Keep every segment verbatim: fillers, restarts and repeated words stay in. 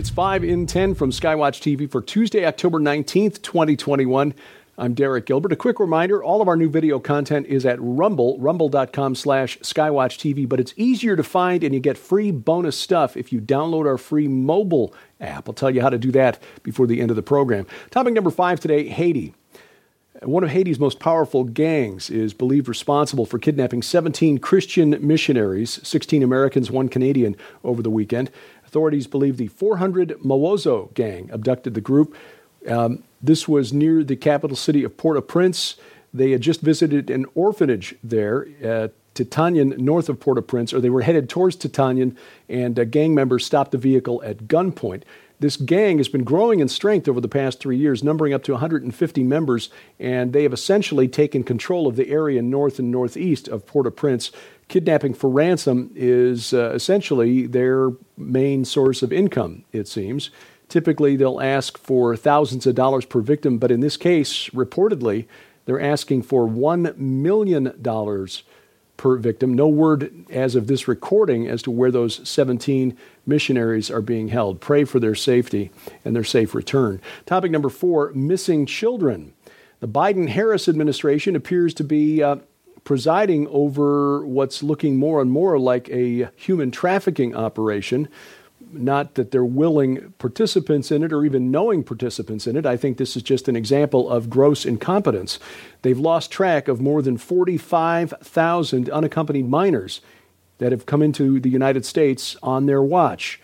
It's five in ten from Skywatch T V for Tuesday, October nineteenth, twenty twenty-one. I'm Derek Gilbert. A quick reminder, all of our new video content is at Rumble, rumble.com slash Skywatch TV, but it's easier to find and you get free bonus stuff if you download our free mobile app. I'll tell you how to do that before the end of the program. Topic number five today, Haiti. One of Haiti's most powerful gangs is believed responsible for kidnapping seventeen Christian missionaries, sixteen Americans, one Canadian, over the weekend. Authorities believe the four hundred Mawozo gang abducted the group. Um, this was near the capital city of Port-au-Prince. They had just visited an orphanage there at Titanien, north of Port-au-Prince, or they were headed towards Titanien, and uh, gang members stopped the vehicle at gunpoint. This gang has been growing in strength over the past three years, numbering up to one hundred fifty members, and they have essentially taken control of the area north and northeast of Port-au-Prince. Kidnapping for ransom is uh, essentially their main source of income, it seems. Typically, they'll ask for thousands of dollars per victim, but in this case, reportedly, they're asking for one million dollars per victim. No word as of this recording as to where those seventeen missionaries are being held. Pray for their safety and their safe return. Topic number four, missing children. The Biden-Harris administration appears to be uh, presiding over what's looking more and more like a human trafficking operation. Not that they're willing participants in it or even knowing participants in it. I think this is just an example of gross incompetence. They've lost track of more than forty-five thousand unaccompanied minors that have come into the United States on their watch.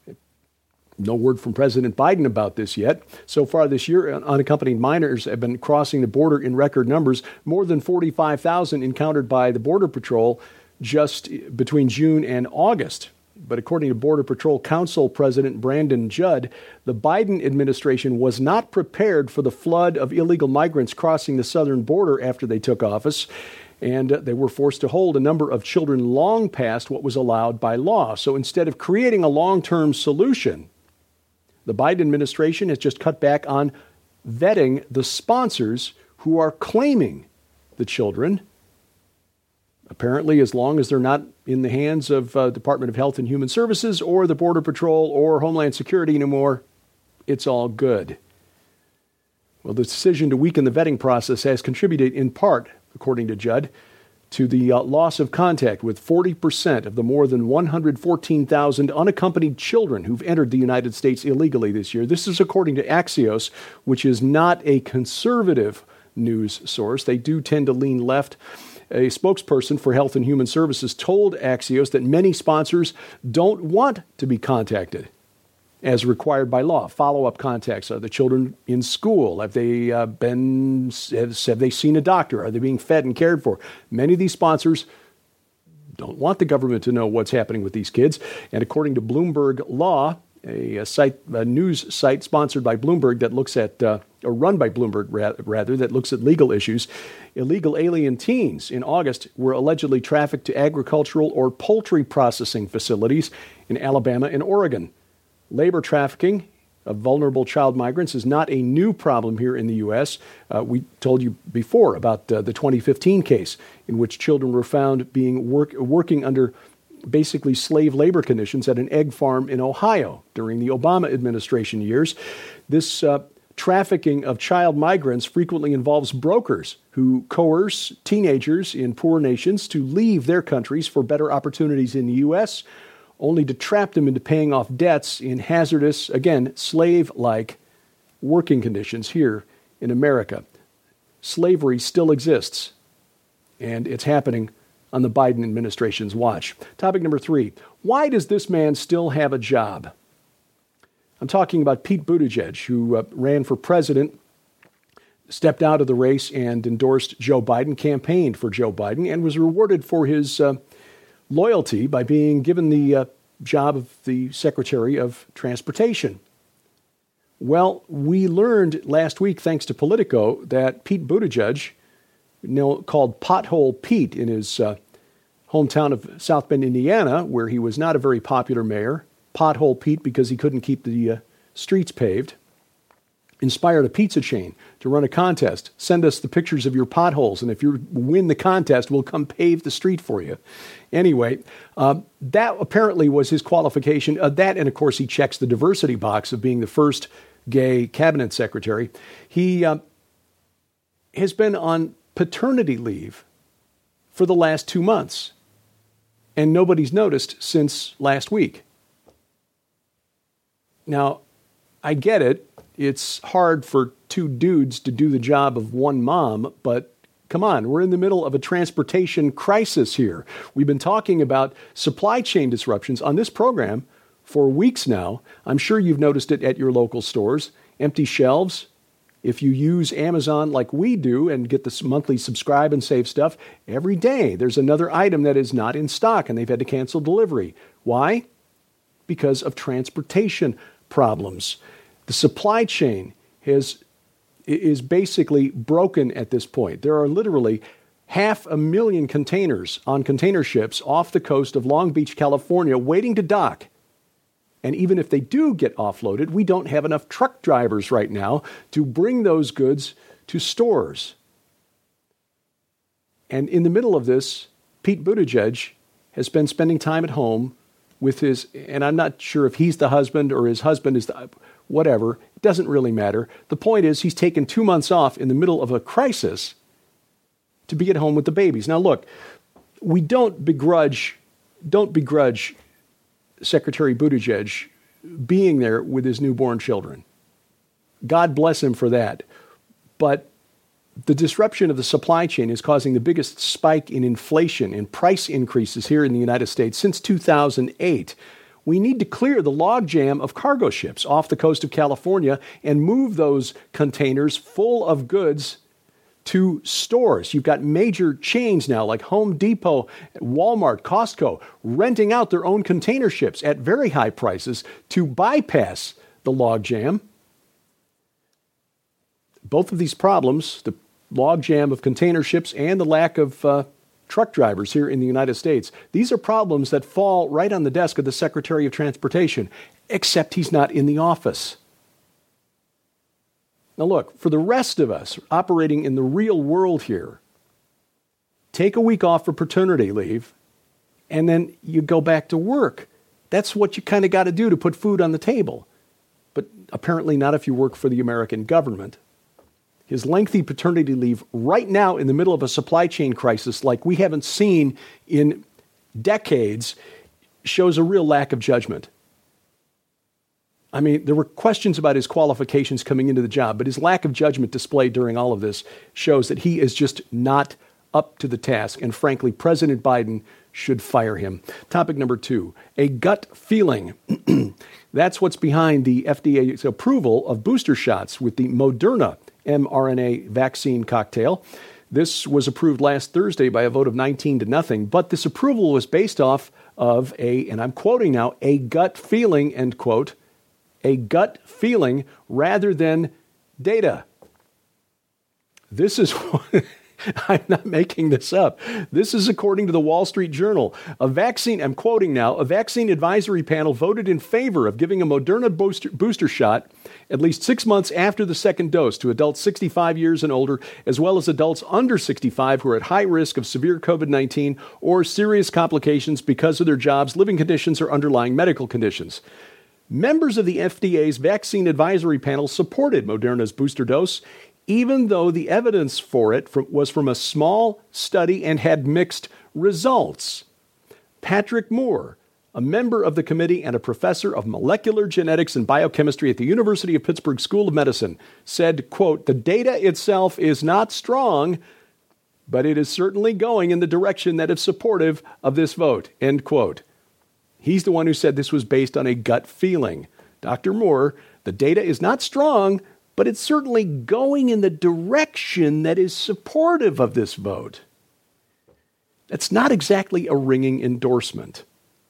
No word from President Biden about this yet. So far this year, unaccompanied minors have been crossing the border in record numbers, more than forty-five thousand encountered by the Border Patrol just between June and August. But according to Border Patrol Council President Brandon Judd, the Biden administration was not prepared for the flood of illegal migrants crossing the southern border after they took office, and they were forced to hold a number of children long past what was allowed by law. So instead of creating a long-term solution, the Biden administration has just cut back on vetting the sponsors who are claiming the children. Apparently, as long as they're not in the hands of uh, Department of Health and Human Services or the Border Patrol or Homeland Security anymore, it's all good. Well, the decision to weaken the vetting process has contributed in part, according to Judd, to the uh, loss of contact with forty percent of the more than one hundred fourteen thousand unaccompanied children who've entered the United States illegally this year. This is according to Axios, which is not a conservative news source. They do tend to lean left. A spokesperson for Health and Human Services told Axios that many sponsors don't want to be contacted as required by law. Follow-up contacts. Are the children in school? Have they uh, been, have, have they seen a doctor? Are they being fed and cared for? Many of these sponsors don't want the government to know what's happening with these kids. And according to Bloomberg Law, a, a site, a news site sponsored by Bloomberg that looks at, uh, or run by Bloomberg rather, that looks at legal issues, illegal alien teens in August were allegedly trafficked to agricultural or poultry processing facilities in Alabama and Oregon. Labor trafficking of vulnerable child migrants is not a new problem here in the U S. Uh, we told you before about uh, the twenty fifteen case in which children were found being work, working under basically slave labor conditions at an egg farm in Ohio during the Obama administration years. This uh, trafficking of child migrants frequently involves brokers who coerce teenagers in poor nations to leave their countries for better opportunities in the U S, only to trap them into paying off debts in hazardous, again, slave-like working conditions here in America. Slavery still exists, and it's happening on the Biden administration's watch. Topic number three, why does this man still have a job? I'm talking about Pete Buttigieg, who uh, ran for president, stepped out of the race and endorsed Joe Biden, campaigned for Joe Biden, and was rewarded for his uh, loyalty by being given the uh, job of the Secretary of Transportation. Well, we learned last week, thanks to Politico, that Pete Buttigieg, now called Pothole Pete in his uh, hometown of South Bend, Indiana, where he was not a very popular mayor, Pothole Pete because he couldn't keep the uh, streets paved. inspired a pizza chain to run a contest. Send us the pictures of your potholes, and if you win the contest, we'll come pave the street for you. Anyway, uh, that apparently was his qualification. Uh, that, and of course, he checks the diversity box of being the first gay cabinet secretary. He uh, has been on paternity leave for the last two months, and nobody's noticed since last week. Now, I get it. It's hard for two dudes to do the job of one mom, but come on, we're in the middle of a transportation crisis here. We've been talking about supply chain disruptions on this program for weeks now. I'm sure you've noticed it at your local stores. Empty shelves. If you use Amazon like we do and get this monthly subscribe and save stuff, every day there's another item that is not in stock and they've had to cancel delivery. Why? Because of transportation problems. The supply chain has, is basically broken at this point. There are literally half a million containers on container ships off the coast of Long Beach, California, waiting to dock. And even if they do get offloaded, we don't have enough truck drivers right now to bring those goods to stores. And in the middle of this, Pete Buttigieg has been spending time at home with his, and I'm not sure if he's the husband or his husband is the, whatever, it doesn't really matter. The point is he's taken two months off in the middle of a crisis to be at home with the babies. Now look, we don't begrudge, don't begrudge Secretary Buttigieg being there with his newborn children. God bless him for that. But the disruption of the supply chain is causing the biggest spike in inflation and price increases here in the United States since two thousand eight. We need to clear the logjam of cargo ships off the coast of California and move those containers full of goods to stores. You've got major chains now like Home Depot, Walmart, Costco, renting out their own container ships at very high prices to bypass the logjam. Both of these problems, the logjam of container ships and the lack of uh, truck drivers here in the United States, these are problems that fall right on the desk of the Secretary of Transportation, except he's not in the office. Now look, for the rest of us operating in the real world here, take a week off for paternity leave, and then you go back to work. That's what you kind of got to do to put food on the table. But apparently not if you work for the American government. His lengthy paternity leave right now in the middle of a supply chain crisis like we haven't seen in decades shows a real lack of judgment. I mean, there were questions about his qualifications coming into the job, but his lack of judgment displayed during all of this shows that he is just not up to the task. And frankly, President Biden should fire him. Topic number two, a gut feeling. That's what's behind the F D A's approval of booster shots with the Moderna mRNA vaccine cocktail. This was approved last Thursday by a vote of nineteen to nothing, but this approval was based off of a, and I'm quoting now, a gut feeling, end quote, a gut feeling rather than data. This is, I'm not making this up. This is according to the Wall Street Journal. A vaccine, I'm quoting now, a vaccine advisory panel voted in favor of giving a Moderna booster, booster shot at least six months after the second dose to adults sixty-five years and older, as well as adults under sixty-five who are at high risk of severe COVID nineteen or serious complications because of their jobs, living conditions, or underlying medical conditions. Members of the F D A's vaccine advisory panel supported Moderna's booster dose, even though the evidence for it from, was from a small study and had mixed results. Patrick Moore, a member of the committee and a professor of molecular genetics and biochemistry at the University of Pittsburgh School of Medicine, said, quote, "The data itself is not strong, but it is certainly going in the direction that is supportive of this vote," end quote. He's the one who said this was based on a gut feeling. Doctor Moore, the data is not strong, but it's certainly going in the direction that is supportive of this vote. That's not exactly a ringing endorsement.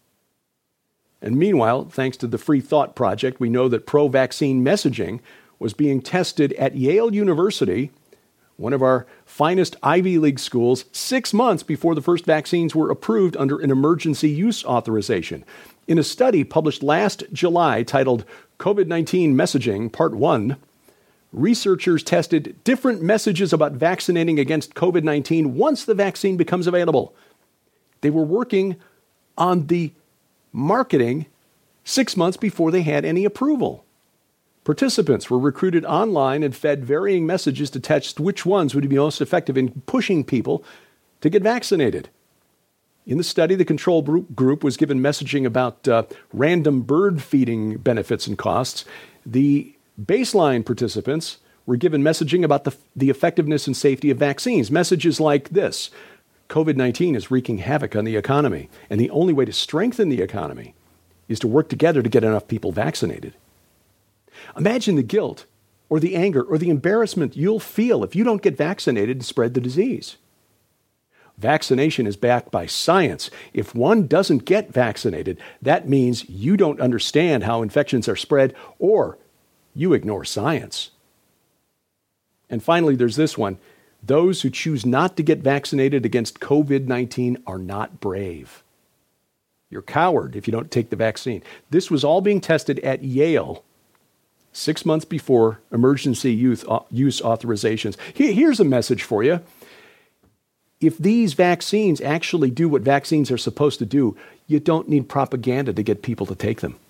And meanwhile, thanks to the Free Thought Project, we know that pro-vaccine messaging was being tested at Yale University, one of our finest Ivy League schools, six months before the first vaccines were approved under an emergency use authorization. In a study published last July titled COVID nineteen Messaging, Part one, researchers tested different messages about vaccinating against covid nineteen once the vaccine becomes available. They were working on the marketing six months before they had any approval. Participants were recruited online and fed varying messages to test which ones would be most effective in pushing people to get vaccinated. In the study, the control group was given messaging about uh, random bird feeding benefits and costs. The baseline participants were given messaging about the, the effectiveness and safety of vaccines. Messages like this: covid nineteen is wreaking havoc on the economy, and the only way to strengthen the economy is to work together to get enough people vaccinated. Imagine the guilt or the anger or the embarrassment you'll feel if you don't get vaccinated and spread the disease. Vaccination is backed by science. If one doesn't get vaccinated, that means you don't understand how infections are spread, or you ignore science. And finally, there's this one. Those who choose not to get vaccinated against covid nineteen are not brave. You're a coward if you don't take the vaccine. This was all being tested at Yale six months before emergency use authorizations. Here's a message for you. If these vaccines actually do what vaccines are supposed to do, you don't need propaganda to get people to take them.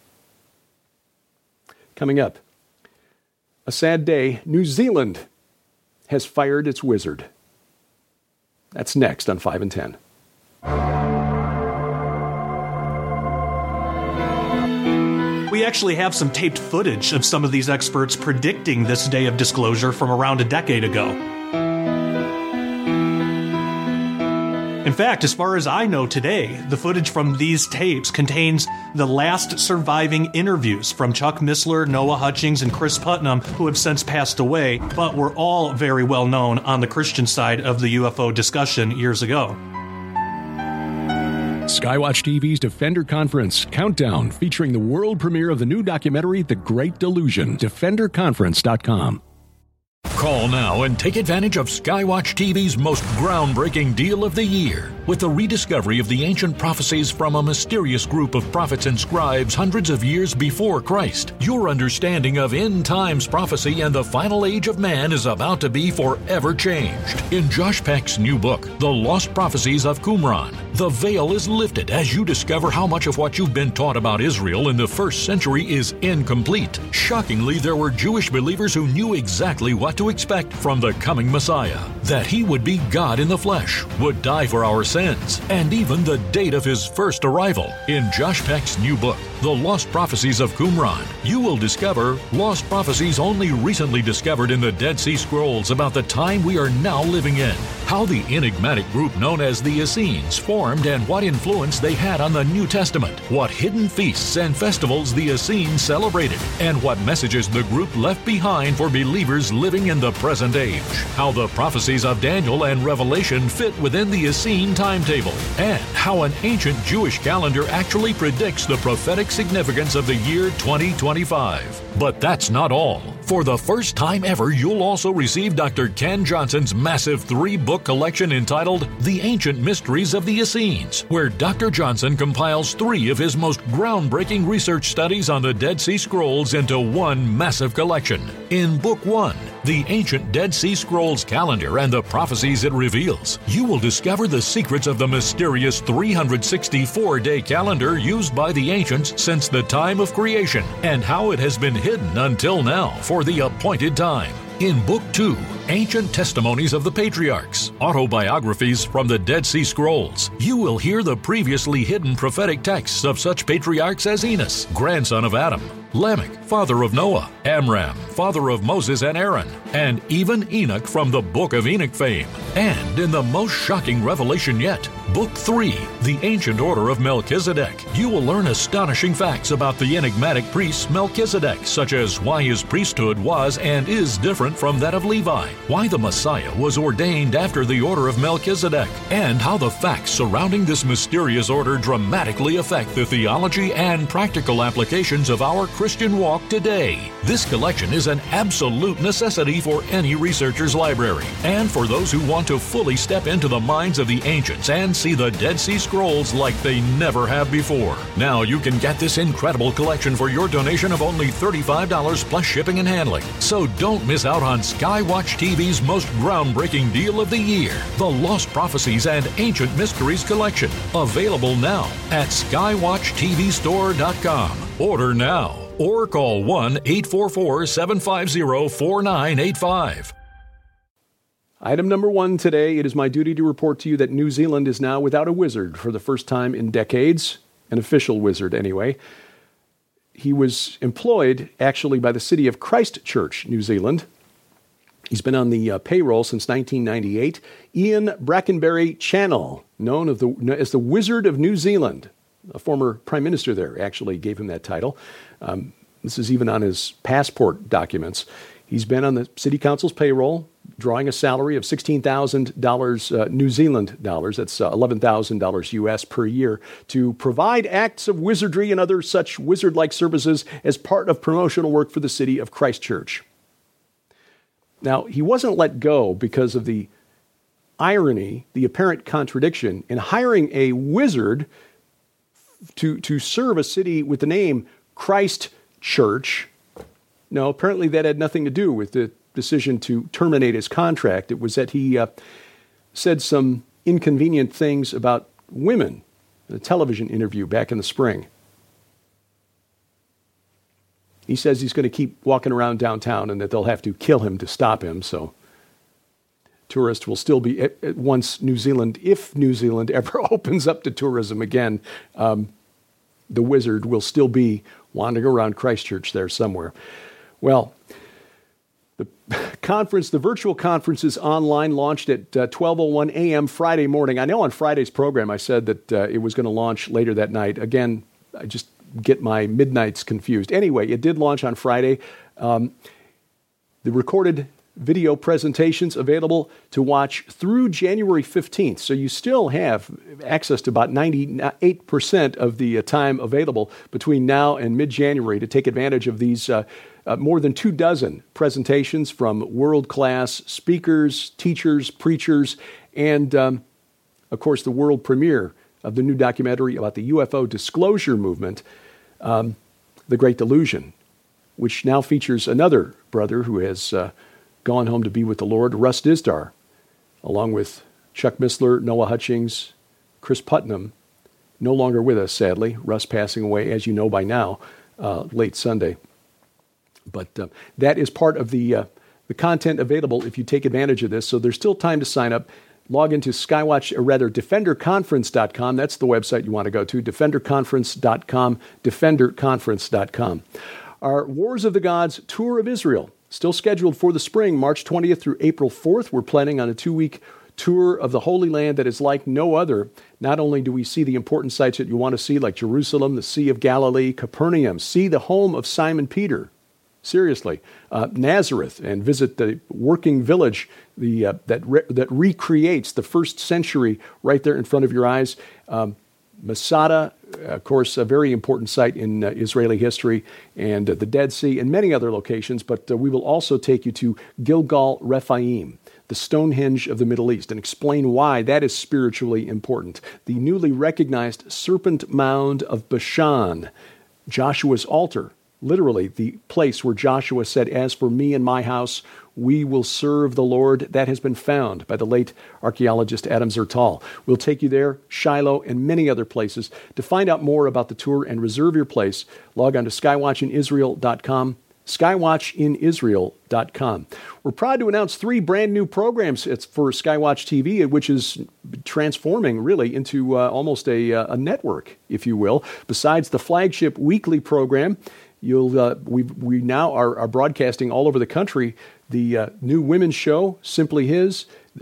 Coming up, a sad day. New Zealand has fired its wizard. That's next on five and ten. We actually have some taped footage of some of these experts predicting this day of disclosure from around a decade ago. In fact, as far as I know today, the footage from these tapes contains the last surviving interviews from Chuck Missler, Noah Hutchings, and Chris Putnam, who have since passed away, but were all very well known on the Christian side of the U F O discussion years ago. Skywatch T V's Defender Conference Countdown, featuring the world premiere of the new documentary, The Great Delusion. defender conference dot com. Call now and take advantage of Skywatch T V's most groundbreaking deal of the year. With the rediscovery of the ancient prophecies from a mysterious group of prophets and scribes hundreds of years before Christ, your understanding of end times prophecy and the final age of man is about to be forever changed. In Josh Peck's new book, The Lost Prophecies of Qumran, the veil is lifted as you discover how much of what you've been taught about Israel in the first century is incomplete. Shockingly, there were Jewish believers who knew exactly what to expect from the coming Messiah. That he would be God in the flesh, would die for our sins, and even the date of his first arrival. In Josh Peck's new book, The Lost Prophecies of Qumran, you will discover lost prophecies only recently discovered in the Dead Sea Scrolls about the time we are now living in. How the enigmatic group known as the Essenes formed and what influence they had on the New Testament. What hidden feasts and festivals the Essenes celebrated, and what messages the group left behind for believers living in the present age. How the prophecies of Daniel and Revelation fit within the Essene timetable, and how an ancient Jewish calendar actually predicts the prophetic significance of the year twenty twenty-five. But that's not all. For the first time ever, you'll also receive Doctor Ken Johnson's massive three-book collection entitled The Ancient Mysteries of the Essenes, where Doctor Johnson compiles three of his most groundbreaking research studies on the Dead Sea Scrolls into one massive collection. In Book one, The Ancient Dead Sea Scrolls Calendar and the Prophecies it Reveals, you will discover the secrets of the mysterious three hundred sixty-four day calendar used by the ancients since the time of creation, and how it has been hidden until now for the appointed time. In Book two, Ancient Testimonies of the Patriarchs, Autobiographies from the Dead Sea Scrolls, you will hear the previously hidden prophetic texts of such patriarchs as Enos, grandson of Adam, Lamech, father of Noah, Amram, father of Moses and Aaron, and even Enoch from the Book of Enoch fame. And in the most shocking revelation yet, Book three, The Ancient Order of Melchizedek, you will learn astonishing facts about the enigmatic priest Melchizedek, such as why his priesthood was and is different from that of Levi, why the Messiah was ordained after the order of Melchizedek, and how the facts surrounding this mysterious order dramatically affect the theology and practical applications of our Christian Christian walk today. This collection is an absolute necessity for any researcher's library and for those who want to fully step into the minds of the ancients and see the Dead Sea Scrolls like they never have before. Now you can get this incredible collection for your donation of only thirty-five dollars plus shipping and handling. So don't miss out on Skywatch T V's most groundbreaking deal of the year, the Lost Prophecies and Ancient Mysteries collection. Available now at skywatch t v store dot com. Order now or call one eight four four, seven five zero, four nine eight five. Item number one today, it is my duty to report to you that New Zealand is now without a wizard for the first time in decades, an official wizard anyway. He was employed actually by the city of Christchurch, New Zealand. He's been on the uh, payroll since nineteen ninety-eight. Ian Brackenbury Channell, known of the, as the Wizard of New Zealand. A former prime minister there actually gave him that title. Um, this is even on his passport documents. He's been on the city council's payroll, drawing a salary of sixteen thousand dollars uh, New Zealand dollars, that's uh, eleven thousand dollars U S per year, to provide acts of wizardry and other such wizard-like services as part of promotional work for the city of Christchurch. Now, he wasn't let go because of the irony, the apparent contradiction in hiring a wizard to, to serve a city with the name Christchurch. No, apparently that had nothing to do with the decision to terminate his contract. It was that he uh, said some inconvenient things about women in a television interview back in the spring. He says he's going to keep walking around downtown and that they'll have to kill him to stop him. So tourists will still be, at, at once New Zealand, if New Zealand ever opens up to tourism again, um, the wizard will still be wandering around Christchurch there somewhere. Well, the conference, the virtual conference is online, launched at uh, twelve oh one a.m. Friday morning. I know on Friday's program I said that uh, it was going to launch later that night. Again, I just get my midnights confused. Anyway, it did launch on Friday. Um, the recorded video presentations available to watch through January fifteenth. So you still have access to about ninety-eight percent of the uh, time available between now and mid-January to take advantage of these uh, uh, more than two dozen presentations from world-class speakers, teachers, preachers, and, um, of course, the world premiere of the new documentary about the U F O disclosure movement, um, The Great Delusion, which now features another brother who has uh, gone home to be with the Lord, Russ Dizdar, along with Chuck Missler, Noah Hutchings, Chris Putnam, no longer with us, sadly. Russ passing away, as you know by now, uh, late Sunday. But uh, that is part of the uh, the content available if you take advantage of this. So there's still time to sign up. Log into Skywatch, or rather defender conference dot com. That's the website you want to go to, defender conference dot com, defender conference dot com. Our Wars of the Gods Tour of Israel, still scheduled for the spring, March twentieth through April fourth. We're planning on a two-week tour of the Holy Land that is like no other. Not only do we see the important sites that you want to see, like Jerusalem, the Sea of Galilee, Capernaum, see the home of Simon Peter, seriously, uh, Nazareth, and visit the working village the uh, that re- that recreates the first century right there in front of your eyes. Um, Masada, of course, a very important site in uh, Israeli history, and uh, the Dead Sea, and many other locations. But uh, we will also take you to Gilgal Rephaim, the Stonehenge of the Middle East, and explain why that is spiritually important. The newly recognized Serpent Mound of Bashan, Joshua's altar, literally the place where Joshua said, "As for me and my house, we will serve the Lord." That has been found by the late archaeologist Adam Zertal. We'll take you there, Shiloh, and many other places. To find out more about the tour and reserve your place, log on to skywatch in israel dot com, skywatch in israel dot com. We're proud to announce three brand new programs it's for Skywatch T V, which is transforming really into uh, almost a, a network, if you will. Besides the flagship weekly program, You'll uh, we we now are, are broadcasting all over the country the uh, new women's show, Simply His, our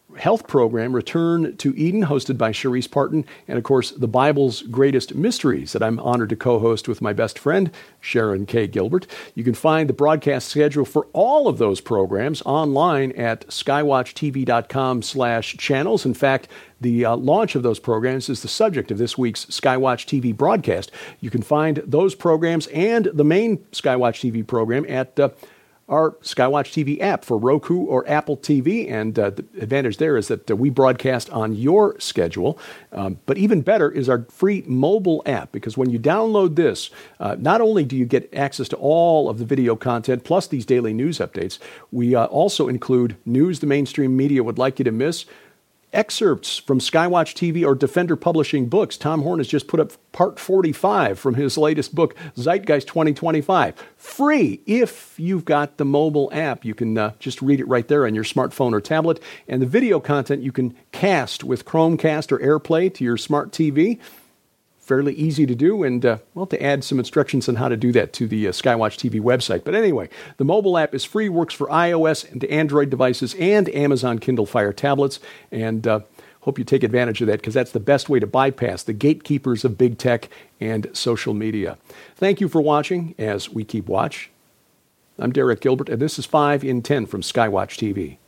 health program, Return to Eden, hosted by Cherise Parton, and of course, The Bible's Greatest Mysteries, that I'm honored to co-host with my best friend, Sharon K. Gilbert. You can find the broadcast schedule for all of those programs online at skywatchtv.com slash channels. In fact, the uh, launch of those programs is the subject of this week's Skywatch T V broadcast. You can find those programs and the main Skywatch T V program at uh, our Skywatch T V app for Roku or Apple T V, and uh, the advantage there is that uh, we broadcast on your schedule. Um, but even better is our free mobile app, because when you download this, uh, not only do you get access to all of the video content plus these daily news updates, we uh, also include news the mainstream media would like you to miss, excerpts from Skywatch T V or Defender Publishing books. Tom Horn has just put up part forty-five from his latest book, Zeitgeist twenty twenty-five. Free if you've got the mobile app. You can uh, just read it right there on your smartphone or tablet. And the video content you can cast with Chromecast or AirPlay to your smart T V. Fairly easy to do, and uh, well, to add some instructions on how to do that to the uh, Skywatch T V website. But anyway, the mobile app is free, works for iOS and Android devices and Amazon Kindle Fire tablets, and uh, hope you take advantage of that, because that's the best way to bypass the gatekeepers of big tech and social media. Thank you for watching as we keep watch. I'm Derek Gilbert, and this is five in ten from Skywatch T V.